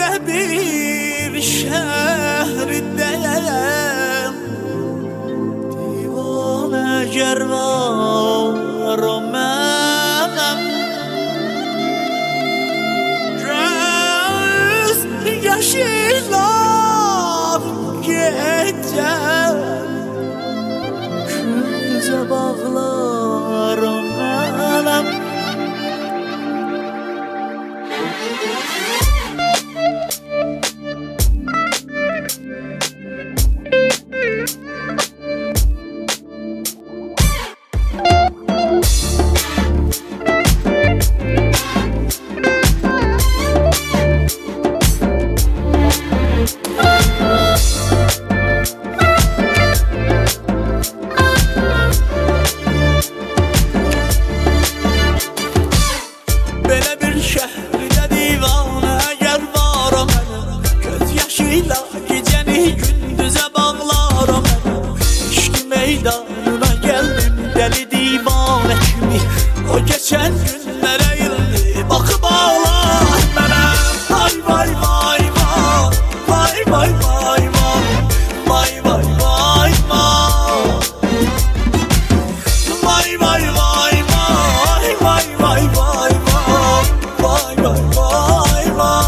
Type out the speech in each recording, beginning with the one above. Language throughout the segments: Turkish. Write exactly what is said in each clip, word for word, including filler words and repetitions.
Belə bir şəhrdəyəm, divanə gərvarım mənəm. Göz yaşıyla gecəm, küncə bağlarım mənəm. Meydanına geldim deli divane kimi. O geçen günlere yıldı bakıp ağlar mənə. Vay vay vay vay, vay vay vay vay, vay vay vay vay, vay vay vay vay, vay vay vay vay, vay vay vay vay.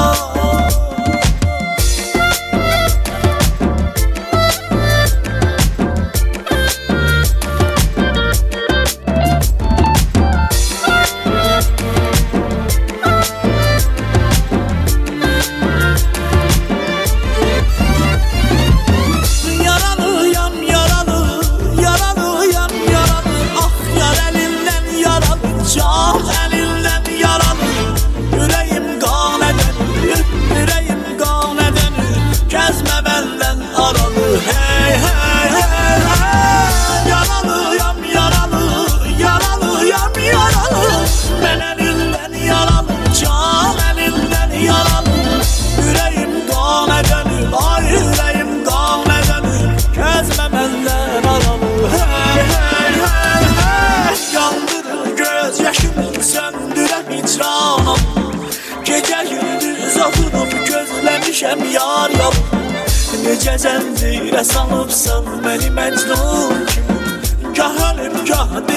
Hey hey hey hey, yaralıyam yaralı, yaralıyam yaralı. Ben elinden yaralı, can elinden yaralı. Yüreğim kan edenir, ay yüreğim kan edenir. Kezme benden aralı. Hey hey hey hey, yandırır göz yaşımı, söndürür hicranım. Gece gündüz oturup gözlemişem yar yar. Necə zəncirə salıbsan məni Məcnun kimi. Gah əlim gah